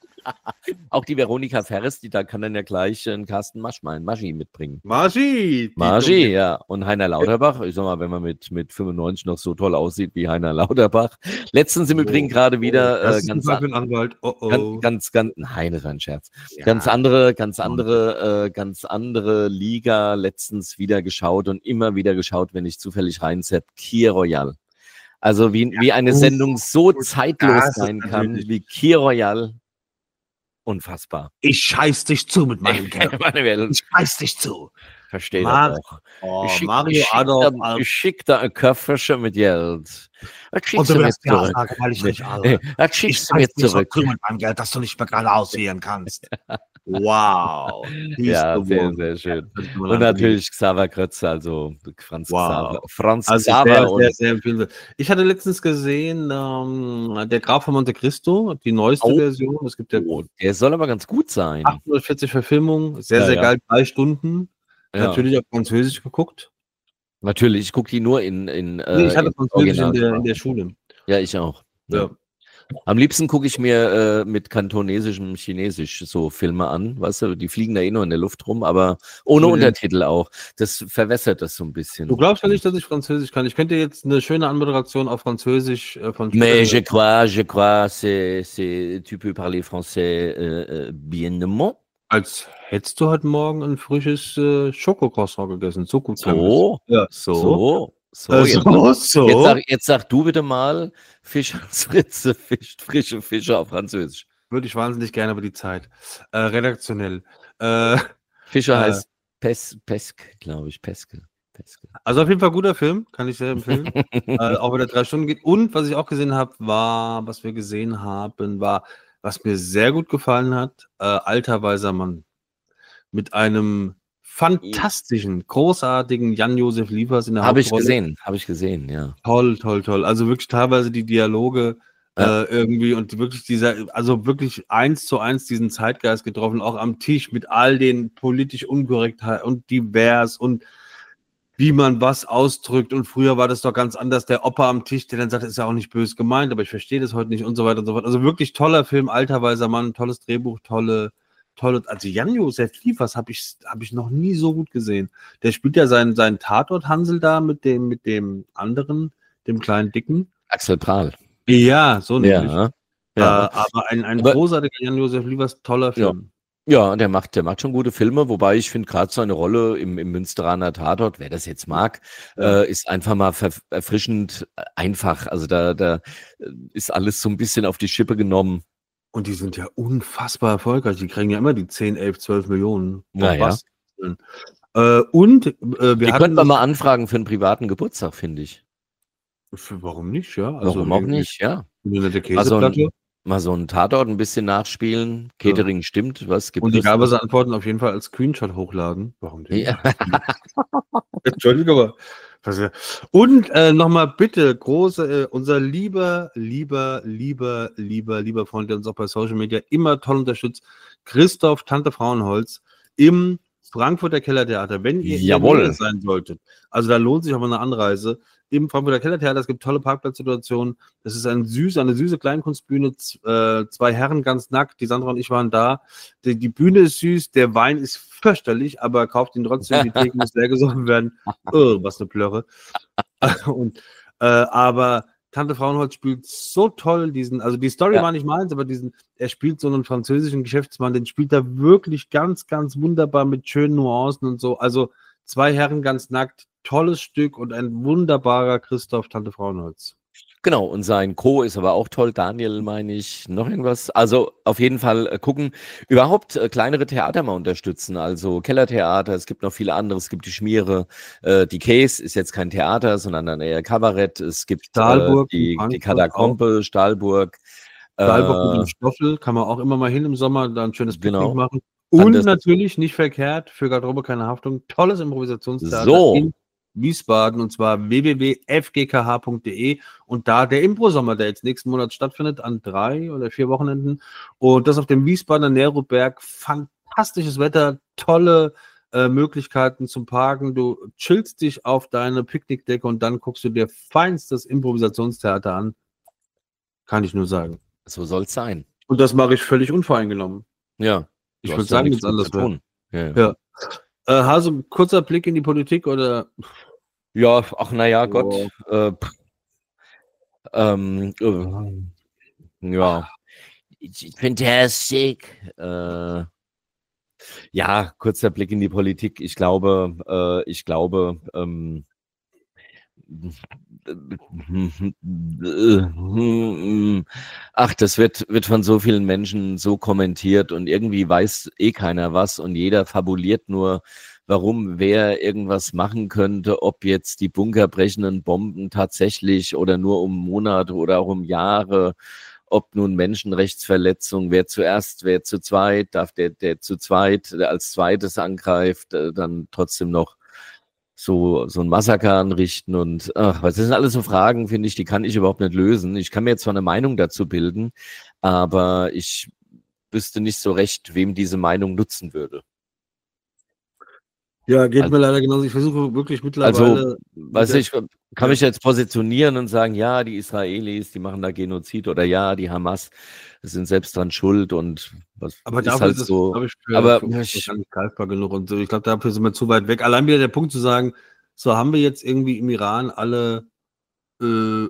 auch die Veronika Ferris, die da kann dann ja gleich einen Carsten Maschmein, Maschi mitbringen. Maschi! Maschi, ja. Und Heiner Lauterbach, ich sag mal, wenn man mit, mit fünfundneunzig noch so toll aussieht wie Heiner Lauterbach. Letztens im Übrigen oh, gerade wieder oh, das äh, ganz, ist ein Anwalt. Oh, oh. ganz, ganz, ganz, nein, das war ein Scherz. Ja. Ganz andere, ganz andere, äh, ganz andere Liga letztens wieder geschaut und immer wieder geschaut, wenn ich zufällig reinsepp, Kir Royal. Also wie, ja, wie eine Sendung so zeitlos sein kann, wie Kir Royal. Unfassbar. Ich scheiß dich zu mit meinem Geld. Ich scheiß dich zu. Verstehe das auch. Oh, ich schick, Mario ich Adolf. Da, ich schicke da ein Köfferchen mit Geld. Das und du wirst ja sagen, weil ich nicht alle. Das schickst du mir zurück. So mit meinem Geld, dass du nicht mehr gerade aussehen kannst. Wow. Ja, sehr, sehr schön. Und natürlich Xaver Krötze, also Franz wow. Xaver. Franz also Xaver. Sehr, sehr, sehr ich hatte letztens gesehen, ähm, der Graf von Monte Cristo, die neueste oh. Version. Es gibt ja oh, der soll aber ganz gut sein. achthundertvierzig Verfilmungen, sehr, ja, sehr ja. geil, drei Stunden. Ja. Natürlich auf Französisch geguckt. Natürlich, ich gucke die nur in. in nee, ich hatte Französisch in der, in der Schule. Ja, ich auch. Ja. Ja. Am liebsten gucke ich mir äh, mit kantonesischem Chinesisch so Filme an, weißt du, die fliegen da eh nur in der Luft rum, aber ohne mhm. Untertitel auch. Das verwässert das so ein bisschen. Du glaubst ja nicht, dass ich Französisch kann. Ich könnte jetzt eine schöne Anmoderation auf Französisch äh, von Mais je crois, je crois, c'est, c'est, tu peux parler français euh, bienement. Als hättest du heute Morgen ein frisches äh, Schokocroissant gegessen. So gut. So, ja, so. so. So, äh, jetzt, so, so. Jetzt, sag, jetzt sag du bitte mal Fisch als Fritze, Fisch, frische Fische auf Französisch. Würde ich wahnsinnig gerne, aber die Zeit. Äh, redaktionell. Äh, Fische äh, heißt Pes, Pesk, glaube ich, Peske. Peske. Also auf jeden Fall guter Film, kann ich sehr empfehlen. äh, auch wenn er drei Stunden geht. Und was ich auch gesehen habe, war, was wir gesehen haben, war, was mir sehr gut gefallen hat, äh, Alter weiser Mann. Mit einem fantastischen, großartigen Jan-Josef Liefers in der Habe ich Hauptrolle. gesehen, habe ich gesehen, ja. Toll, toll, toll. Also wirklich teilweise die Dialoge ja. äh, irgendwie und wirklich dieser, also wirklich eins zu eins diesen Zeitgeist getroffen, auch am Tisch mit all den politisch Unkorrektheit und divers und wie man was ausdrückt. Und früher war das doch ganz anders. Der Opa am Tisch, der dann sagt, ist ja auch nicht böse gemeint, aber ich verstehe das heute nicht und so weiter und so fort. Also wirklich toller Film, alter weiser Mann, tolles Drehbuch, tolle Toll, also Jan-Josef Liefers habe ich, hab ich noch nie so gut gesehen. Der spielt ja seinen, seinen Tatort-Hansel da mit dem, mit dem anderen, dem kleinen Dicken. Axel Prahl. Ja, so nämlich. Ja, ja. Äh, aber ein, ein großartiger Jan-Josef Liefers, toller Film. Ja, ja der, macht, der macht schon gute Filme, wobei ich finde gerade seine Rolle im, im Münsteraner Tatort, wer das jetzt mag, ja. äh, ist einfach mal ver- erfrischend einfach. Also da, da ist alles so ein bisschen auf die Schippe genommen. Und die sind ja unfassbar erfolgreich. Die kriegen ja immer die zehn, elf, zwölf Millionen. Naja. Äh, und äh, wir die könnten wir mal anfragen für einen privaten Geburtstag, finde ich. Für, warum nicht, ja? Also warum auch nicht, ja. Eine Käseplatte. Also ein, mal so einen Tatort ein bisschen nachspielen. Catering ja. stimmt, was gibt und es? Und egal, was sie antworten, auf jeden Fall als Screenshot hochladen. Warum denn? Ja. Entschuldigung, aber... Und äh, nochmal bitte, große, äh, unser lieber, lieber, lieber, lieber, lieber Freund, der uns auch bei Social Media immer toll unterstützt, Christoph Tante Frauenholz im Frankfurter Kellertheater. Wenn ihr Jawohl. sein solltet, also da lohnt sich auch mal eine Anreise, im Frankfurter Kellertheater, es gibt tolle Parkplatzsituationen, das ist ein süß, eine süße Kleinkunstbühne, z- äh, zwei Herren ganz nackt, die Sandra und ich waren da, die, die Bühne ist süß, der Wein ist fürchterlich, aber kauft ihn trotzdem, die Theke muss leer gesoffen werden, oh, was eine Plörre. Und, äh, aber Tante Frauenholz spielt so toll diesen, also die Story Ja. war nicht meins, aber diesen, er spielt so einen französischen Geschäftsmann, den spielt er wirklich ganz, ganz wunderbar mit schönen Nuancen und so. Also zwei Herren ganz nackt, tolles Stück und ein wunderbarer Christoph Tante Frauenholz. Genau, und sein Co. ist aber auch toll. Daniel, meine ich, noch irgendwas. Also auf jeden Fall äh, gucken, überhaupt äh, kleinere Theater mal unterstützen. Also Kellertheater, es gibt noch viele andere. Es gibt die Schmiere, äh, die Case ist jetzt kein Theater, sondern ein eher Kabarett. Es gibt Stahlburg äh, in die, die Frankfurt Katakombe, Stahlburg. Stahlburg mit Äh, dem Stoffel kann man auch immer mal hin im Sommer, da ein schönes Picknick Genau. machen. An Und das- natürlich, nicht verkehrt, für Garderobe keine Haftung, tolles Improvisationstheater So. in Wiesbaden und zwar w w w punkt f g k h punkt d e und da der Impro-Sommer, der jetzt nächsten Monat stattfindet, an drei oder vier Wochenenden und das auf dem Wiesbadener Neroberg, fantastisches Wetter, tolle äh, Möglichkeiten zum Parken, du chillst dich auf deine Picknickdecke und dann guckst du dir feinstes Improvisationstheater an, kann ich nur sagen. So soll es sein. Und das mache ich völlig unvoreingenommen. Ja. Ich Du würde hast ja sagen, nichts nichts anderes mit zu tun. Ja, ja. Ja. Äh, Hase, kurzer Blick in die Politik oder? Ja, ach naja, Oh. Gott. Äh, pff. ähm, äh, ja. Fantastic. Äh, ja, kurzer Blick in die Politik. Ich glaube, äh, ich glaube, ähm, ach, das wird, wird von so vielen Menschen so kommentiert und irgendwie weiß eh keiner was und jeder fabuliert nur, warum wer irgendwas machen könnte, ob jetzt die bunkerbrechenden Bomben tatsächlich oder nur um Monate oder auch um Jahre, ob nun Menschenrechtsverletzungen, wer zuerst, wer zu zweit, darf der, der zu zweit, der als zweites angreift, äh, dann trotzdem noch so, so ein Massaker anrichten und ach, was das sind alles so Fragen, finde ich, die kann ich überhaupt nicht lösen. Ich kann mir jetzt zwar eine Meinung dazu bilden, aber ich wüsste nicht so recht, wem diese Meinung nutzen würde. Ja, geht Also- mir leider genauso. Ich versuche wirklich mittlerweile. Also, weiß ich, kann Ja. mich jetzt positionieren und sagen, ja, die Israelis, die machen da Genozid oder ja, die Hamas sind selbst dran schuld und was aber ist dafür halt ist es, so. glaube ich, für, aber für uns ich- gar nicht greifbar genug. Und so. Ich glaube, dafür sind wir zu weit weg. Allein wieder der Punkt zu sagen, so haben wir jetzt irgendwie im Iran alle äh,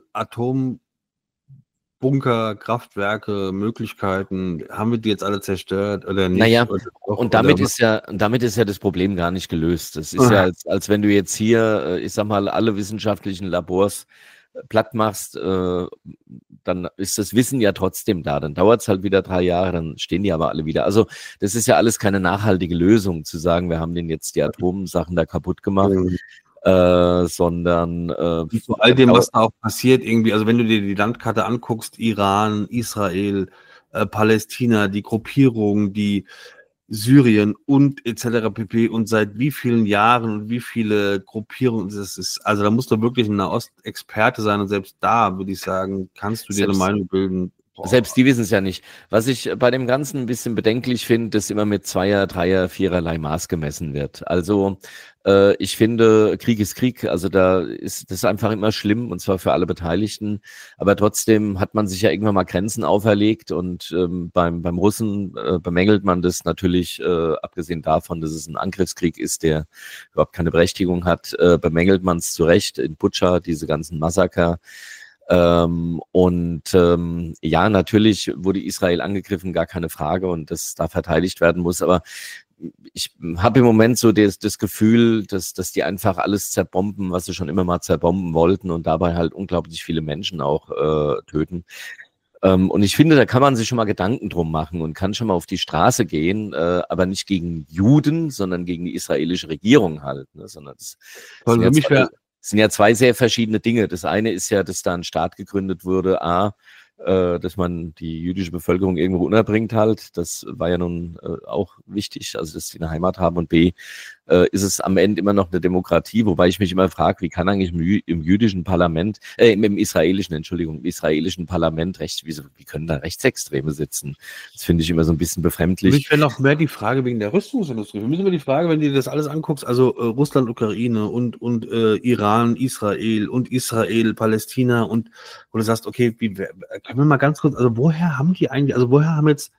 Atombunker, Kraftwerke, Möglichkeiten, haben wir die jetzt alle zerstört oder nicht? Naja, oder doch, Und damit oder ist ja, damit ist ja das Problem gar nicht gelöst. Das ist Ah. ja, als, als wenn du jetzt hier, äh, ich sag mal, alle wissenschaftlichen Labors äh, platt machst, äh, dann ist das Wissen ja trotzdem da. Dann dauert es halt wieder drei Jahre, dann stehen die aber alle wieder. Also das ist ja alles keine nachhaltige Lösung, zu sagen, wir haben denen jetzt die Atomsachen da kaputt gemacht, Mhm. äh, sondern äh, Und vor all dem, was da auch passiert, irgendwie, also wenn du dir die Landkarte anguckst, Iran, Israel, äh, Palästina, die Gruppierung, die Syrien und et cetera pp. Und seit wie vielen Jahren und wie viele Gruppierungen, das ist, also da musst du wirklich ein Nahost-Experte sein und selbst da, würde ich sagen, kannst du dir eine Selbst- Meinung bilden. Boah. Selbst die wissen es ja nicht. Was ich bei dem Ganzen ein bisschen bedenklich finde, dass immer mit Zweier-, Dreier-, Viererlei Maß gemessen wird. Also äh, ich finde, Krieg ist Krieg. Also da ist das einfach immer schlimm und zwar für alle Beteiligten. Aber trotzdem hat man sich ja irgendwann mal Grenzen auferlegt und ähm, beim, beim Russen äh, bemängelt man das natürlich, äh, abgesehen davon, dass es ein Angriffskrieg ist, der überhaupt keine Berechtigung hat, äh, bemängelt man es zu Recht in Butscha, diese ganzen Massaker. Ähm, und ähm, ja, natürlich wurde Israel angegriffen, gar keine Frage, und das da verteidigt werden muss. Aber ich habe im Moment so das, das Gefühl, dass, dass die einfach alles zerbomben, was sie schon immer mal zerbomben wollten und dabei halt unglaublich viele Menschen auch äh, töten. Ähm, und ich finde, da kann man sich schon mal Gedanken drum machen und kann schon mal auf die Straße gehen, äh, aber nicht gegen Juden, sondern gegen die israelische Regierung halt. Ne? Sondern das Also sind für ja mich zwei- wäre es sind ja zwei sehr verschiedene Dinge. Das eine ist ja, dass da ein Staat gegründet wurde, A, äh, dass man die jüdische Bevölkerung irgendwo unterbringt halt. Das war ja nun äh, auch wichtig, also dass sie eine Heimat haben. Und B, äh, ist es am Ende immer noch eine Demokratie, wobei ich mich immer frage, wie kann eigentlich im, Jü im jüdischen Parlament, äh, im, im israelischen, Entschuldigung, im israelischen Parlament rechts, wie, wie können da Rechtsextreme sitzen? Das finde ich immer so ein bisschen Für befremdlich. mich wäre noch mehr die Frage wegen der Rüstungsindustrie. Wir müssen über die Frage, wenn du dir das alles anguckst, also äh, Russland, Ukraine und, und äh, Iran, Israel und Israel, Palästina und wo du sagst, okay, wie, wer- können wir mal ganz kurz, also woher haben die eigentlich, also woher haben jetzt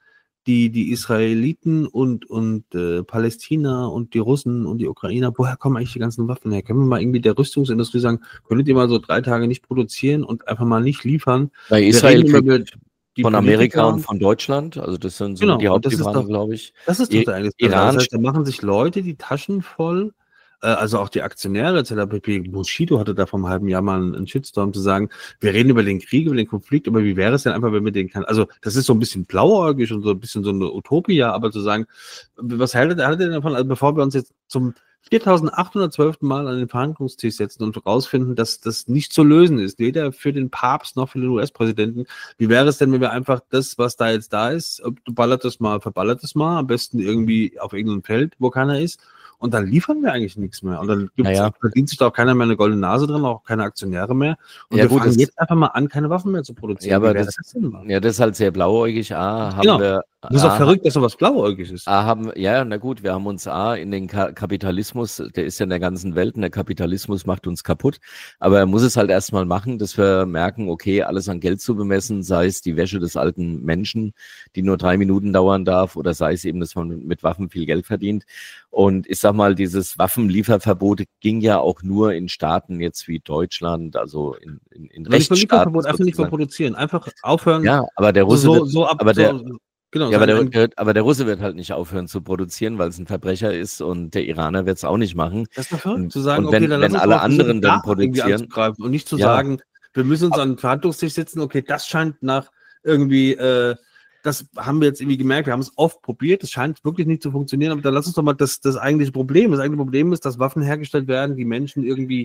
die, die Israeliten und, und äh, Palästina und die Russen und die Ukrainer, woher kommen eigentlich die ganzen Waffen her? Können wir mal irgendwie der Rüstungsindustrie sagen, könntet ihr mal so drei Tage nicht produzieren und einfach mal nicht liefern? Bei Wir Israel reden immer über kriegt die von Amerika Politiker. und von Deutschland, also das sind so Genau, die und das ist Hauptlieferanten, doch, glaube ich. das ist doch I- der eigentliche Skandal. Iran, Das heißt, da machen sich Leute die Taschen voll, äh, also auch die Aktionäre et cetera pp. Bushido hatte da vor einem halben Jahr mal einen, einen Shitstorm zu sagen, wir reden über den Krieg, über den Konflikt, aber wie wäre es denn einfach, wenn wir den kann, also das ist so ein bisschen blauäugig und so ein bisschen so eine Utopia, aber zu sagen, was haltet, haltet ihr denn davon, also bevor wir uns jetzt zum viertausendachthundertzwölften Mal an den Verhandlungstisch setzen und rausfinden, dass das nicht zu lösen ist, weder für den Papst noch für den U S-Präsidenten. Wie wäre es denn, wenn wir einfach das, was da jetzt da ist, ballert das mal, verballert das mal, am besten irgendwie auf irgendeinem Feld, wo keiner ist, und dann liefern wir eigentlich nichts mehr. Und dann gibt's, Naja. verdient sich da auch keiner mehr eine goldene Nase drin, auch keine Aktionäre mehr. Und Ja, wir gut, fangen das- jetzt einfach mal an, keine Waffen mehr zu produzieren. Ja, aber Wie wäre das- denn mal? ja, das ist halt sehr blauäugig. A, haben Genau. wir, Das ist doch A, verrückt, dass sowas blauäugig ist. A, haben, ja, na gut, wir haben uns A, in den Ka Kapitalismus, der ist ja in der ganzen Welt, und der Kapitalismus macht uns kaputt. Aber er muss es halt erstmal machen, dass wir merken, okay, alles an Geld zu bemessen, sei es die Wäsche des alten Menschen, die nur drei Minuten dauern darf, oder sei es eben, dass man mit Waffen viel Geld verdient. Und ich sag mal, dieses Waffenlieferverbot ging ja auch nur in Staaten jetzt wie Deutschland, also in, in, in Nicht nur Rechtsstaaten. Lieferverbot, einfach nicht mehr sozusagen. produzieren. Einfach aufhören. Ja, aber der Russe so, wird, so ab, aber der, so, genau, ja, aber sagen, der, der, aber der Russe wird halt nicht aufhören zu produzieren, weil es ein Verbrecher ist, und der Iraner wird es auch nicht machen. das ist doch verrückt, Und, zu sagen, und wenn, okay, dann wenn lass uns alle doch versuchen, anderen dann da irgendwie produzieren, anzugreifen und nicht zu Ja. sagen, wir müssen uns an den Verhandlungstisch setzen, okay, das scheint nach irgendwie, äh, das haben wir jetzt irgendwie gemerkt, wir haben es oft probiert, es scheint wirklich nicht zu funktionieren, aber dann lass uns doch mal das, das eigentliche Problem, das eigentliche Problem ist, dass Waffen hergestellt werden, die Menschen irgendwie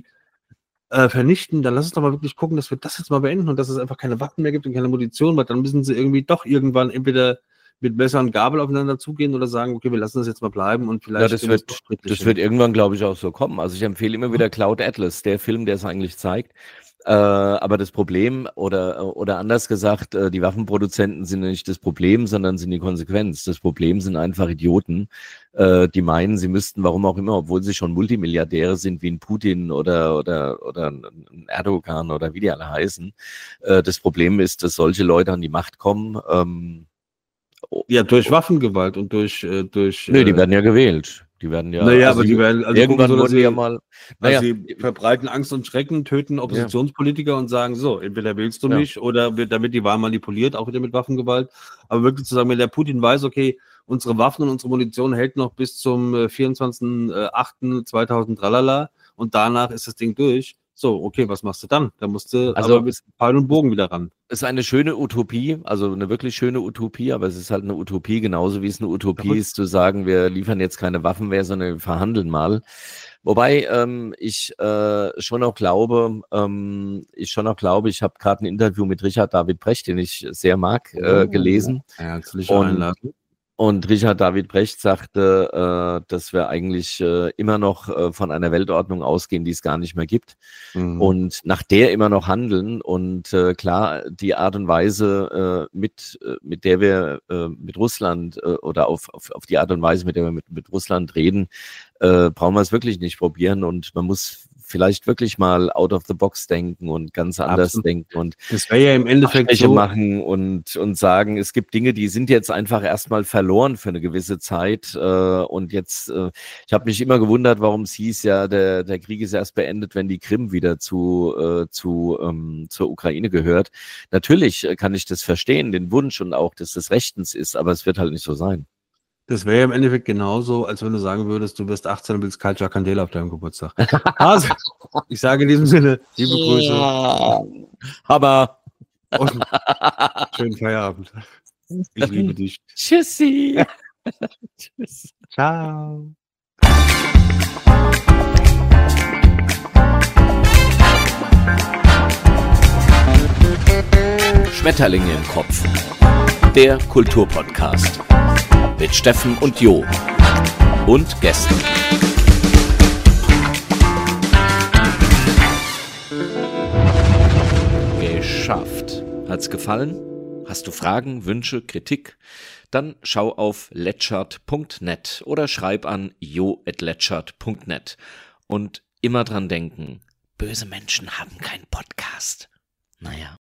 äh, vernichten, dann lass uns doch mal wirklich gucken, dass wir das jetzt mal beenden und dass es einfach keine Waffen mehr gibt und keine Munition, weil dann müssen sie irgendwie doch irgendwann entweder mit Messer und Gabel aufeinander zugehen oder sagen, okay, wir lassen das jetzt mal bleiben und vielleicht... ja, das kriegen wir es wird, doch friedlich das hin. wird irgendwann, glaube ich, auch so kommen. Also ich empfehle immer wieder Cloud Atlas, der Film, der es eigentlich zeigt. Äh, aber das Problem, oder, oder anders gesagt, äh, die Waffenproduzenten sind nicht das Problem, sondern sind die Konsequenz. Das Problem sind einfach Idioten, äh, die meinen, sie müssten, warum auch immer, obwohl sie schon Multimilliardäre sind, wie ein Putin oder, oder, oder ein Erdogan oder wie die alle heißen. Äh, das Problem ist, dass solche Leute an die Macht kommen. Ähm, Ja, durch Waffengewalt und durch... Äh, durch Nö, die äh, werden ja gewählt. Die werden ja. naja, also aber die werden... Also irgendwann gucken so, dass wurden die ja sie, mal. Naja, also sie verbreiten Angst und Schrecken, töten Oppositionspolitiker und sagen, so, entweder willst du Ja. mich oder wird damit die Wahl manipuliert, auch wieder mit Waffengewalt. Aber wirklich zu sagen, wenn der Putin weiß, okay, unsere Waffen und unsere Munition hält noch bis zum äh, vierundzwanzigsten achten zweitausend tralala und danach ist das Ding durch. So, okay, was machst du dann? Da musst du Also- aber mit Pfeil und Bogen wieder ran. ist eine schöne Utopie, also eine wirklich schöne Utopie, aber es ist halt eine Utopie, genauso wie es eine Utopie Verrückt. ist, zu sagen, wir liefern jetzt keine Waffen mehr, sondern wir verhandeln mal. Wobei ähm, ich äh, schon auch glaube, ähm, ich schon auch glaube, ich habe gerade ein Interview mit Richard David Brecht, den ich sehr mag, äh, gelesen. Herzliche Und- Einladung. Und Richard David Brecht sagte, äh, dass wir eigentlich äh, immer noch äh, von einer Weltordnung ausgehen, die es gar nicht mehr gibt. Mhm. Und nach der immer noch handeln. Und äh, klar, die Art und Weise, äh, mit, äh, mit der wir äh, mit Russland äh, oder auf, auf, auf die Art und Weise, mit der wir mit, mit Russland reden, äh, brauchen wir es wirklich nicht probieren. Und man muss vielleicht wirklich mal out of the box denken und ganz anders Absolut. denken und Das wäre ja im Endeffekt Abstriche so, machen und, und sagen, es gibt Dinge, die sind jetzt einfach erstmal verloren für eine gewisse Zeit. Äh, und jetzt, äh, ich habe mich immer gewundert, warum es hieß, ja, der, der Krieg ist erst beendet, wenn die Krim wieder zu, äh, zu ähm, zur Ukraine gehört. Natürlich äh, kann ich das verstehen, den Wunsch und auch, dass das rechtens ist, aber es wird halt nicht so sein. das wäre ja im Endeffekt genauso, als wenn du sagen würdest, du wirst achtzehn und willst Kalcha Candela auf deinem Geburtstag. Also, ich sage in diesem Sinne, liebe Grüße Aber und schönen Feierabend. Ich liebe dich. Tschüssi. Tschüss. Ciao. Schmetterlinge im Kopf. Der Kulturpodcast. Mit Steffen und Jo. Und Gästen. Geschafft. Hat's gefallen? Hast du Fragen, Wünsche, Kritik? Dann schau auf letschert punkt net oder schreib an jo at letschert punkt net. Und immer dran denken, böse Menschen haben keinen Podcast. Naja.